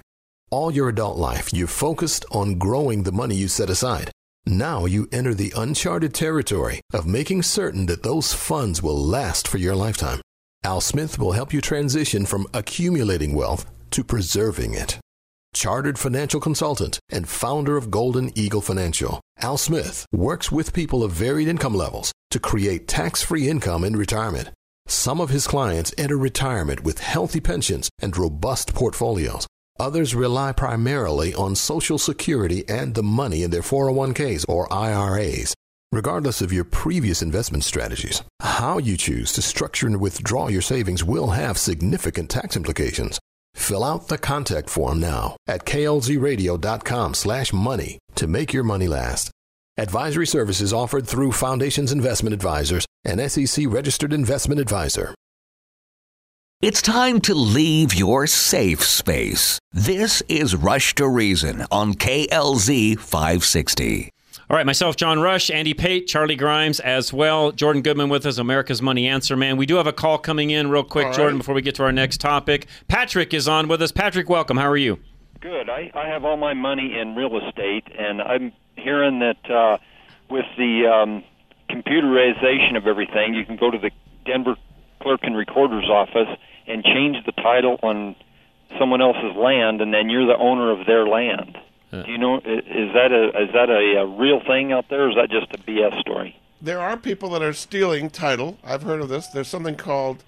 All your adult life, you've focused on growing the money you set aside. Now you enter the uncharted territory of making certain that those funds will last for your lifetime. Al Smith will help you transition from accumulating wealth to preserving it. Chartered financial consultant and founder of Golden Eagle Financial, Al Smith works with people of varied income levels to create tax-free income in retirement. Some of his clients enter retirement with healthy pensions and robust portfolios. Others rely primarily on Social Security and the money in their 401ks or IRAs. Regardless of your previous investment strategies, how you choose to structure and withdraw your savings will have significant tax implications. Fill out the contact form now at klzradio.com/money to make your money last. Advisory services offered through Foundations Investment Advisors, an SEC-registered investment advisor. It's time to leave your safe space. This is Rush to Reason on KLZ 560. All right, myself, John Rush, Andy Pate, Charlie Grimes as well. Jordan Goodman with us, America's Money Answer Man. We do have a call coming in real quick, Jordan, before we get to our next topic. Patrick is on with us. Patrick, welcome. How are you? Good. I have all my money in real estate, and I'm hearing that with the computerization of everything, you can go to the Denver Clerk and Recorder's office and change the title on someone else's land, and then you're the owner of their land. Do you know, is that a real thing out there, or is that just a BS story? There are people that are stealing title. I've heard of this. There's something called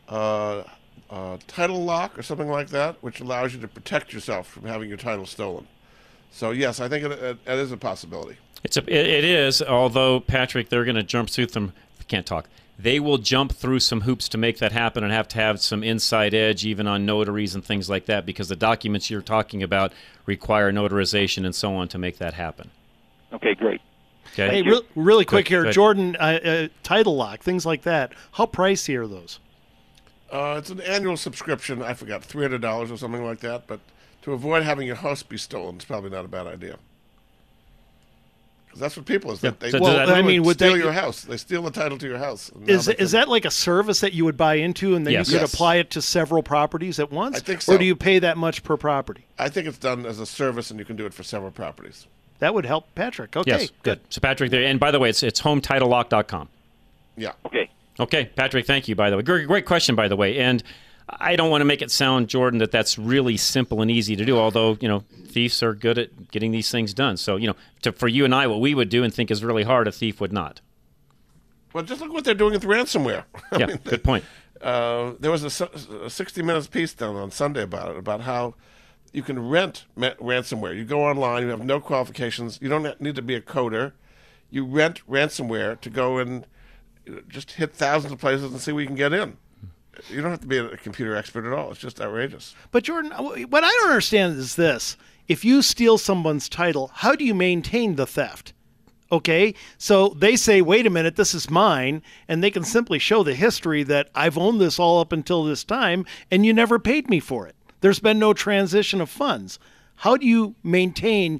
title lock or something like that, which allows you to protect yourself from having your title stolen. So, yes, I think it is a possibility. It is, although, Patrick, they're going to jump through them. I can't talk. They will jump through some hoops to make that happen and have to have some inside edge even on notaries and things like that, because the documents you're talking about require notarization and so on to make that happen. Okay, great. Okay. Hey, really quick here, Jordan, title lock, things like that. How pricey are those? It's an annual subscription. I forgot, $300 or something like that. But to avoid having your house be stolen, it's probably not a bad idea. Because that's what people is. They steal your house. They steal the title to your house. Is that like a service that you would buy into, and then you could apply it to several properties at once? I think so. Or do you pay that much per property? I think it's done as a service, and you can do it for several properties. That would help Patrick. Okay, yes, good. So, Patrick, there, and by the way, it's HomeTitleLock.com. Yeah. Okay, Patrick, thank you, by the way. Great question, by the way. And I don't want to make it sound, Jordan, that that's really simple and easy to do, although, thieves are good at getting these things done. So, for you and I, what we would do and think is really hard, a thief would not. Well, just look what they're doing with ransomware. I mean, good point. There was a 60 Minutes piece done on Sunday about how you can rent ransomware. You go online, you have no qualifications, you don't need to be a coder. You rent ransomware to go and just hit thousands of places and see where you can get in. You don't have to be a computer expert at all. It's just outrageous. But, Jordan, what I don't understand is this. If you steal someone's title, how do you maintain the theft? Okay, so they say, wait a minute, this is mine, and they can simply show the history that I've owned this all up until this time, and you never paid me for it. There's been no transition of funds. How do you maintain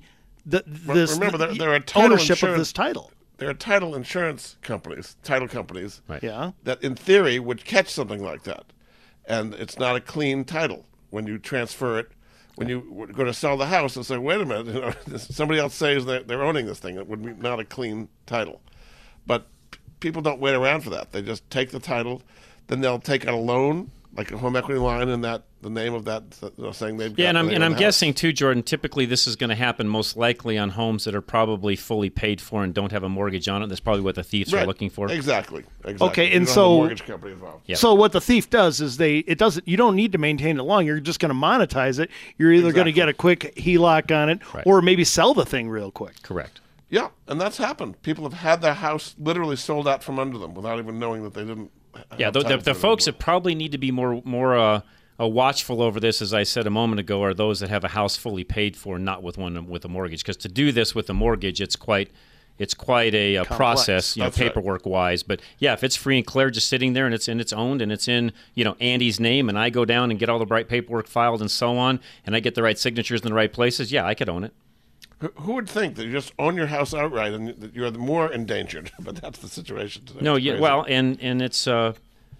ownership of this title? There are title insurance companies, title companies, right. that in theory would catch something like that. And it's not a clean title when you transfer it. When you go to sell the house and say, wait a minute, somebody else says that they're owning this thing. It would be not a clean title. But people don't wait around for that. They just take the title, then they'll take out a loan, like a home equity line, and the name of that, saying they've got. Yeah, and I'm guessing too, Jordan. Typically, this is going to happen most likely on homes that are probably fully paid for and don't have a mortgage on it. That's probably what the thieves are looking for. Exactly. Okay, and you don't have a mortgage company involved. Yeah. So what the thief does is you don't need to maintain it long. You're just going to monetize it. You're either going to get a quick HELOC on it, or maybe sell the thing real quick. Correct. Yeah, and that's happened. People have had their house literally sold out from under them without even knowing that they didn't. Yeah, the folks that probably need to be more watchful over this, as I said a moment ago, are those that have a house fully paid for, not with a mortgage. Because to do this with a mortgage, it's quite a process, paperwork wise. But yeah, if it's free and clear, just sitting there and it's owned and it's in Andy's name, and I go down and get all the right paperwork filed and so on, and I get the right signatures in the right places, yeah, I could own it. Who would think that you just own your house outright and that you're more endangered? But that's the situation today. No, yeah, well, and it's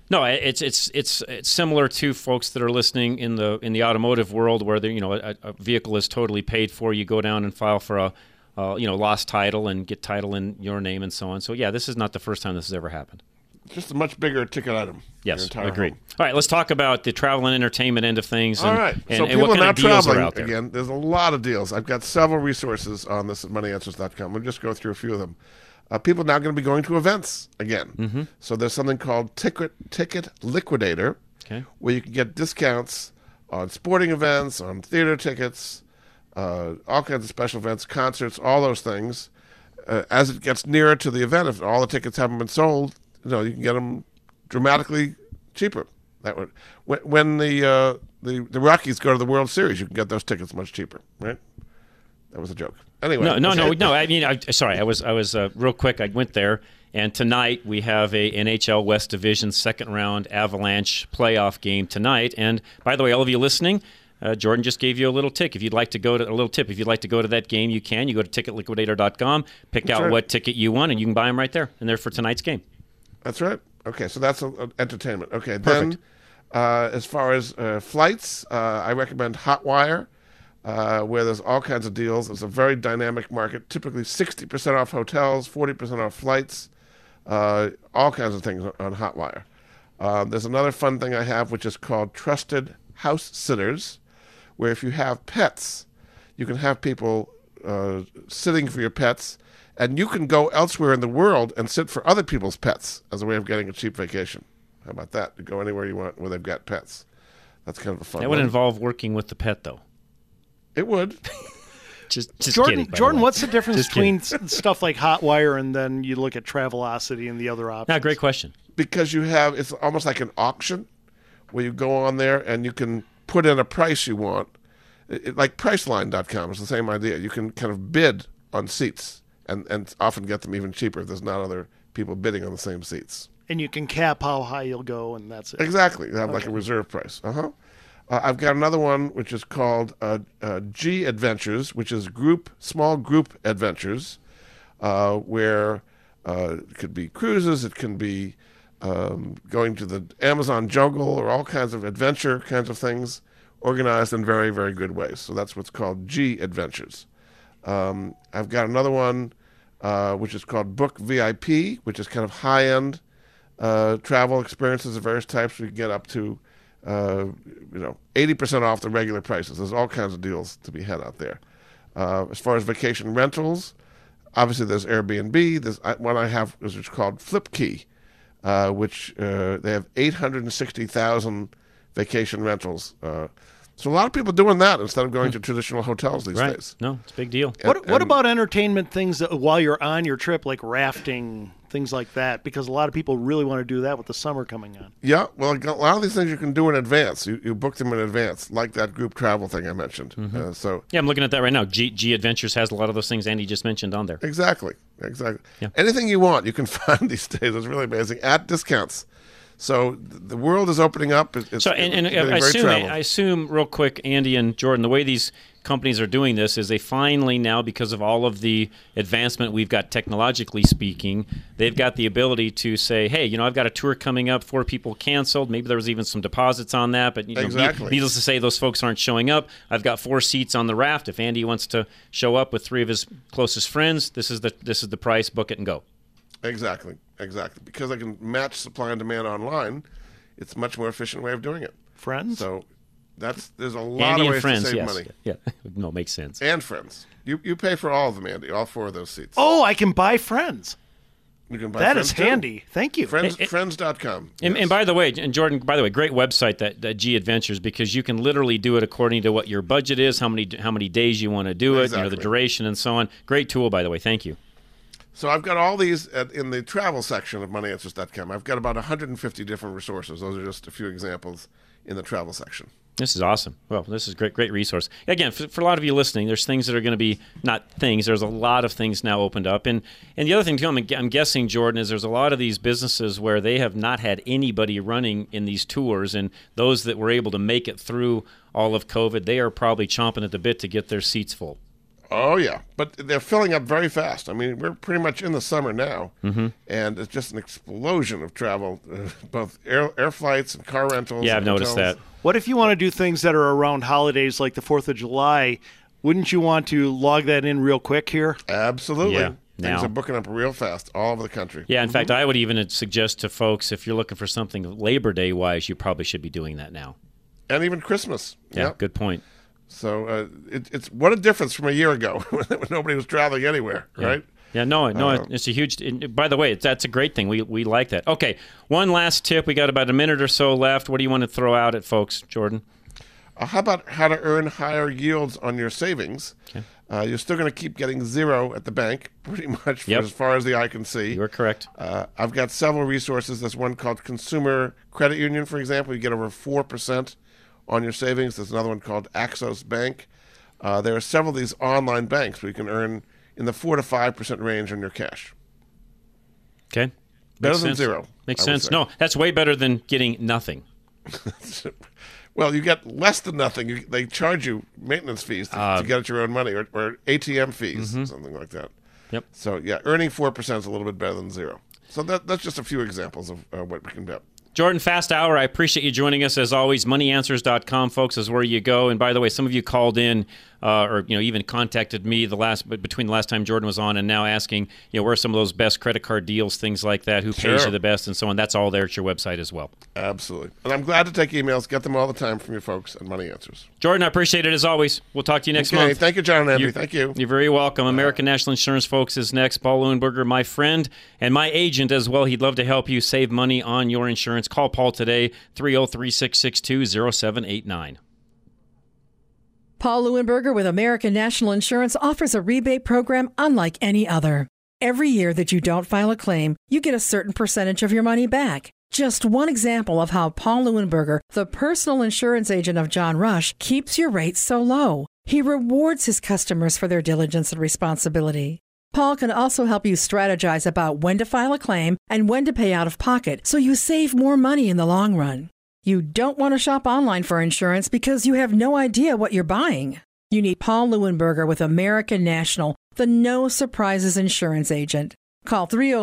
No, it's similar to folks that are listening in the automotive world, where a vehicle is totally paid for. You go down and file for a lost title and get title in your name and so on. So yeah, this is not the first time this has ever happened. Just a much bigger ticket item. Yes, agreed. All right, let's talk about the travel and entertainment end of things. All right, and, so and people what kind now of deals are traveling out there. again. There's a lot of deals. I've got several resources on this at moneyanswers.com. We'll just go through a few of them. People are now going to be going to events again. Mm-hmm. So there's something called Ticket Liquidator, where you can get discounts on sporting events, on theater tickets, all kinds of special events, concerts, all those things. As it gets nearer to the event, if all the tickets haven't been sold, you can get them dramatically cheaper. That would when the Rockies go to the World Series, you can get those tickets much cheaper, right? That was a joke. Anyway, No. I mean, sorry. I was real quick. I went there, and tonight we have a NHL West Division second round Avalanche playoff game tonight. And by the way, all of you listening, Jordan just gave you a little tip. If you'd like to go to that game, you can. You go to ticketliquidator.com, pick out what ticket you want, and you can buy them right there. And they're for tonight's game. That's right. Okay, so that's entertainment. Okay, Perfect. Then as far as flights, I recommend Hotwire, where there's all kinds of deals. It's a very dynamic market, typically 60% off hotels, 40% off flights, all kinds of things on Hotwire. There's another fun thing I have, which is called Trusted House Sitters, where if you have pets, you can have people sitting for your pets, and you can go elsewhere in the world and sit for other people's pets as a way of getting a cheap vacation. How about that? You go anywhere you want where they've got pets. That's kind of a fun That one. would involve working with the pet, though. It would. just Jordan, kidding. Jordan, what's the difference Just between stuff like Hotwire and then you look at Travelocity and the other options? Great question. Because it's almost like an auction where you go on there and you can put in a price you want. Like Priceline.com is the same idea. You can kind of bid on seats and often get them even cheaper if there's not other people bidding on the same seats. And you can cap how high you'll go, and that's it. Exactly. You have like a reserve price. I've got another one which is called G Adventures, which is small group adventures, where it could be cruises, it can be going to the Amazon jungle, or all kinds of adventure kinds of things, organized in very, very good ways. So that's what's called G Adventures. I've got another one which is called Book VIP, which is kind of high-end travel experiences of various types. We can get up to 80% off the regular prices. There's all kinds of deals to be had out there. As far as vacation rentals, obviously there's Airbnb. There's one I have which is called Flipkey, which they have 860,000 vacation rentals. So a lot of people doing that instead of going to traditional hotels these days. No, it's a big deal. What about entertainment things that, while you're on your trip, like rafting, things like that? Because a lot of people really want to do that with the summer coming on. Yeah, well, a lot of these things you can do in advance. You book them in advance, like that group travel thing I mentioned. Yeah, I'm looking at that right now. G Adventures has a lot of those things Andy just mentioned on there. Exactly. Yeah. Anything you want, you can find these days. It's really amazing at discounts. So the world is opening up. I assume real quick, Andy and Jordan, the way these companies are doing this is they finally now, because of all of the advancement we've got technologically speaking, they've got the ability to say, hey, I've got a tour coming up, 4 people canceled. Maybe there was even some deposits on that, but needless to say, those folks aren't showing up. I've got 4 seats on the raft. If Andy wants to show up with 3 of his closest friends, this is the price. Book it and go. Exactly. Because I can match supply and demand online, it's a much more efficient way of doing it. Friends? So there's a lot Andy of ways friends, to save yes. money. Yeah. No, it makes sense. And friends. You pay for all of them, Andy, all 4 of those seats. Oh, I can buy friends. You can buy that friends is handy. Too. Thank you. Friends.com. And by the way, Jordan, great website, that G Adventures, because you can literally do it according to what your budget is, how many days you want to do it, the duration and so on. Great tool, by the way. Thank you. So I've got all these in the travel section of moneyanswers.com. I've got about 150 different resources. Those are just a few examples in the travel section. This is awesome. Well, this is great resource. Again, for a lot of you listening, there's things that are going to be, not things, there's a lot of things now opened up. And the other thing, too, I'm guessing, Jordan, is there's a lot of these businesses where they have not had anybody running in these tours, and those that were able to make it through all of COVID, they are probably chomping at the bit to get their seats full. Oh, yeah. But they're filling up very fast. I mean, we're pretty much in the summer now, Mm-hmm. and it's just an explosion of travel, both air flights and car rentals. Yeah, I've and noticed hotels. that. What if you want to do things that are around holidays like the 4th of July? Wouldn't you want to log that in real quick here? Absolutely. Yeah. Things Now. are booking up real fast all over the country. Yeah, in fact, I would even suggest to folks, if you're looking for something Labor Day-wise, you probably should be doing that now. And even Christmas. Yeah, Yep. good point. So it's what a difference from a year ago when nobody was traveling anywhere, Yeah. right? Yeah, no, it's a huge. By the way, that's a great thing. We like that. Okay, one last tip. We got about a minute or so left. What do you want to throw out at folks, Jordan? How about how to earn higher yields on your savings? Okay. You're still going to keep getting zero at the bank, pretty much for Yep. as far as the eye can see. You're correct. I've got several resources. There's one called Consumer Credit Union, for example. You get over 4% on your savings. There's another one called Axos Bank. There are several of these online banks where you can earn in the 4 to 5% range on your cash. Okay. Better Makes than sense. zero. Makes I would sense. say. No, that's way better than getting nothing. Well, you get less than nothing. They charge you maintenance fees to get at your own money, or ATM fees, something like that. Yep. So, yeah, earning 4% is a little bit better than zero. So that's just a few examples of what we can do. Jordan, fast hour. I appreciate you joining us as always. MoneyAnswers.com, folks, is where you go. And by the way, some of you called in or even contacted me between the last time Jordan was on and now asking, where are some of those best credit card deals, things like that, who pays you the best, and so on. That's all there at your website as well. Absolutely. And I'm glad to take emails. Get them all the time from you folks at Money Answers. Jordan, I appreciate it as always. We'll talk to you next month. Thank you, John and Andy. Thank you. You're very welcome. American National Insurance, folks, is next. Paul Leuenberger, my friend and my agent as well. He'd love to help you save money on your insurance. Call Paul today, 303-662-0789. Paul Leuenberger with American National Insurance offers a rebate program unlike any other. Every year that you don't file a claim, you get a certain percentage of your money back. Just one example of how Paul Leuenberger, the personal insurance agent of John Rush, keeps your rates so low. He rewards his customers for their diligence and responsibility. Paul can also help you strategize about when to file a claim and when to pay out of pocket so you save more money in the long run. You don't want to shop online for insurance because you have no idea what you're buying. You need Paul Leuenberger with American National, the no surprises insurance agent. Call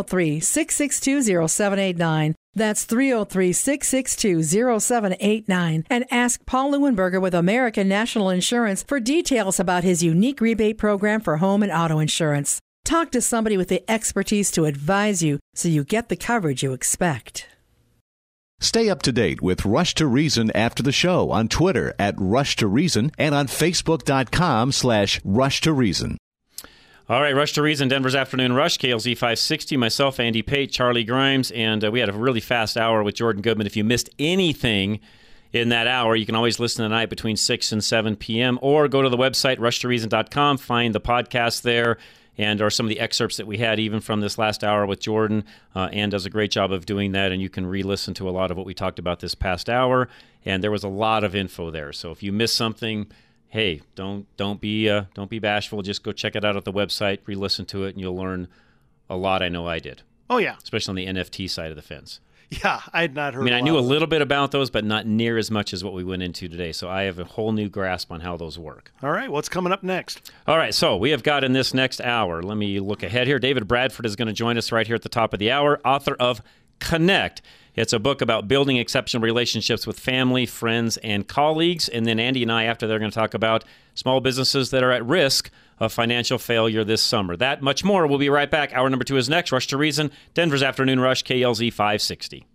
303-662-0789. That's 303-662-0789. And ask Paul Leuenberger with American National Insurance for details about his unique rebate program for home and auto insurance. Talk to somebody with the expertise to advise you so you get the coverage you expect. Stay up to date with Rush to Reason after the show on Twitter at Rush to Reason and on Facebook.com/Rush to Reason. All right, Rush to Reason, Denver's Afternoon Rush, KLZ 560, myself, Andy Pate, Charlie Grimes, and we had a really fast hour with Jordan Goodman. If you missed anything in that hour, you can always listen tonight between 6 and 7 p.m. or go to the website, rushtoreason.com, find the podcast there, and or some of the excerpts that we had even from this last hour with Jordan. Ann does a great job of doing that, and you can re-listen to a lot of what we talked about this past hour. And there was a lot of info there. So if you missed something, hey, don't be bashful. Just go check it out at the website, re-listen to it, and you'll learn a lot. I know I did. Oh yeah, especially on the NFT side of the fence. Yeah, I had not heard. I mean, I knew a little bit about those, but not near as much as what we went into today. So I have a whole new grasp on how those work. All right, what's coming up next? All right, so we have got in this next hour, let me look ahead here. David Bradford is going to join us right here at the top of the hour, author of Connect. It's a book about building exceptional relationships with family, friends, and colleagues. And then Andy and I, after they're going to talk about small businesses that are at risk of financial failure this summer. That much more. We'll be right back. Hour number 2 is next. Rush to Reason, Denver's Afternoon Rush, KLZ 560.